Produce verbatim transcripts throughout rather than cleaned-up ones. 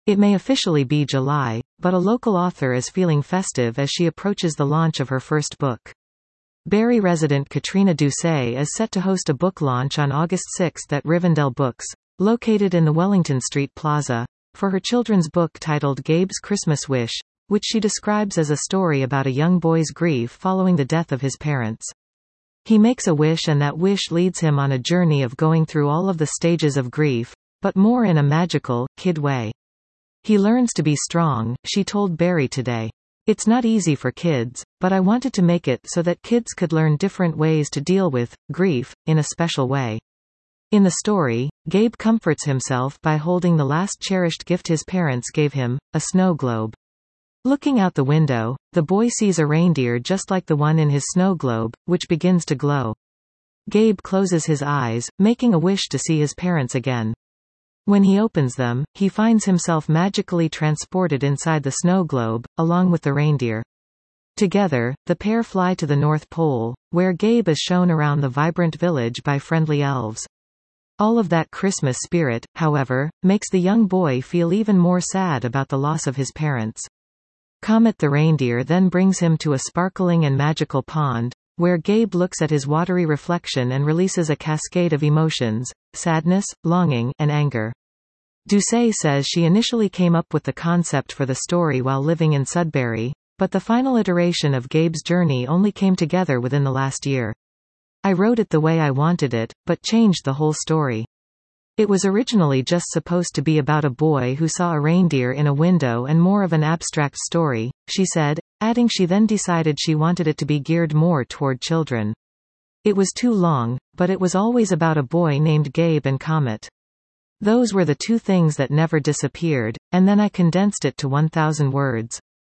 It may officially be July, but a local author is feeling festive as she approaches the launch of her first book. Barrie resident Katrina Doucet is set to host a book launch on August sixth at Rivendell Books, located in the Wellington Street Plaza, for her children's book titled Gabe's Christmas Wish, which she describes as a story about a young boy's grief following the death of his parents. He makes a wish, and that wish leads him on a journey of going through all of the stages of grief, but more in a magical, kid way. He learns to be strong, she told Barrie today. It's not easy for kids, but I wanted to make it so that kids could learn different ways to deal with grief, in a special way. In the story, Gabe comforts himself by holding the last cherished gift his parents gave him, a snow globe. Looking out the window, the boy sees a reindeer just like the one in his snow globe, which begins to glow. Gabe closes his eyes, making a wish to see his parents again. When he opens them, he finds himself magically transported inside the snow globe, along with the reindeer. Together, the pair fly to the North Pole, where Gabe is shown around the vibrant village by friendly elves. All of that Christmas spirit, however, makes the young boy feel even more sad about the loss of his parents. Comet the reindeer then brings him to a sparkling and magical pond, where Gabe looks at his watery reflection and releases a cascade of emotions: sadness, longing, and anger. Doucet says she initially came up with the concept for the story while living in Sudbury, but the final iteration of Gabe's journey only came together within the last year. I wrote it the way I wanted it, but changed the whole story. It was originally just supposed to be about a boy who saw a reindeer in a window and more of an abstract story, she said, adding she then decided she wanted it to be geared more toward children. It was too long, but it was always about a boy named Gabe and Comet. Those were the two things that never disappeared, and then I condensed it to one thousand words.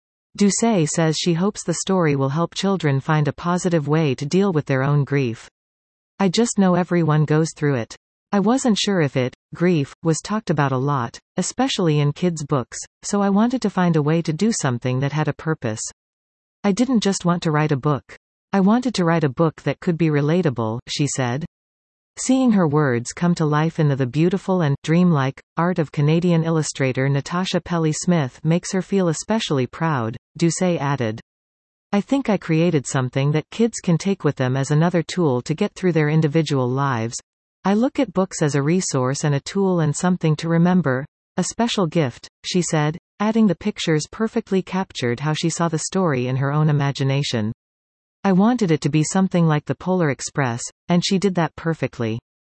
Doucet says she hopes the story will help children find a positive way to deal with their own grief. I just know everyone goes through it. I wasn't sure if it, grief, was talked about a lot, especially in kids' books, so I wanted to find a way to do something that had a purpose. I didn't just want to write a book. I wanted to write a book that could be relatable, she said. Seeing her words come to life in the, the beautiful and dreamlike art of Canadian illustrator Natasha Pelly-Smith makes her feel especially proud, Doucet added. I think I created something that kids can take with them as another tool to get through their individual lives. I look at books as a resource and a tool and something to remember, a special gift, she said, adding the pictures perfectly captured how she saw the story in her own imagination. I wanted it to be something like the Polar Express, and she did that perfectly.